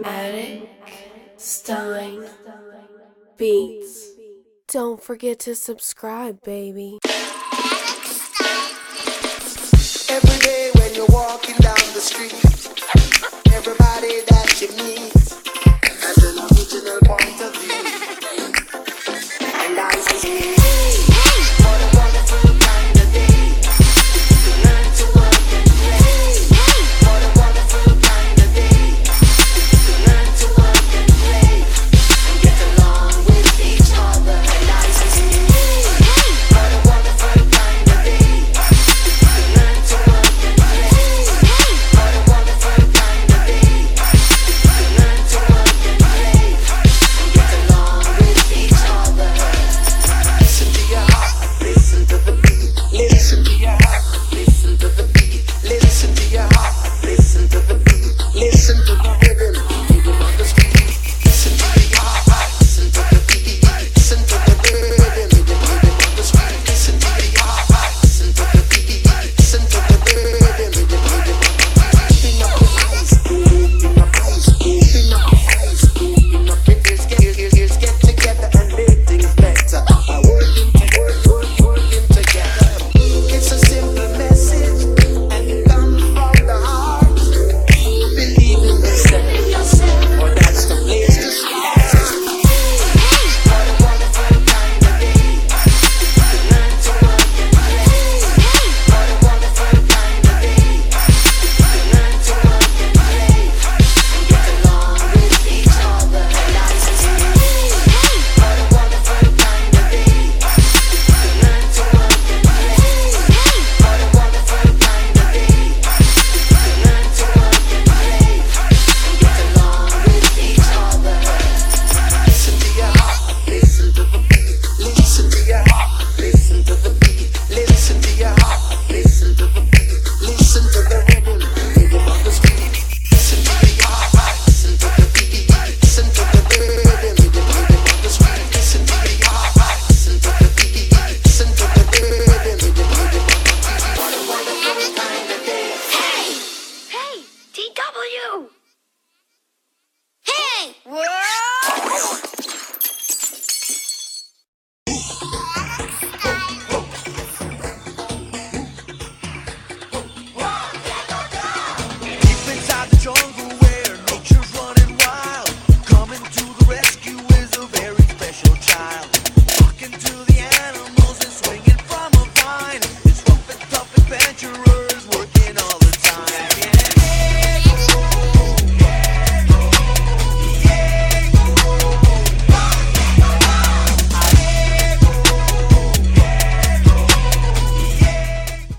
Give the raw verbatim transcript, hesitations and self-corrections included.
Attic Stein Beats. Don't forget to subscribe, baby. Every day when you're walking down the street, everybody that you meet has an original point of view. And I say, what a wonderful kind of day to learn to work and play. What a wonderful kind of day to learn to work and play and get along with each other. And I say, what a wonderful kind of day to learn to work and play. What a wonderful kind of day to learn to work and play and get along with each other. Listen to your heart, listen to the beat. Listen to your heart, listen to the beat. Listen to your heart, listen to the beat. Listen to the beat.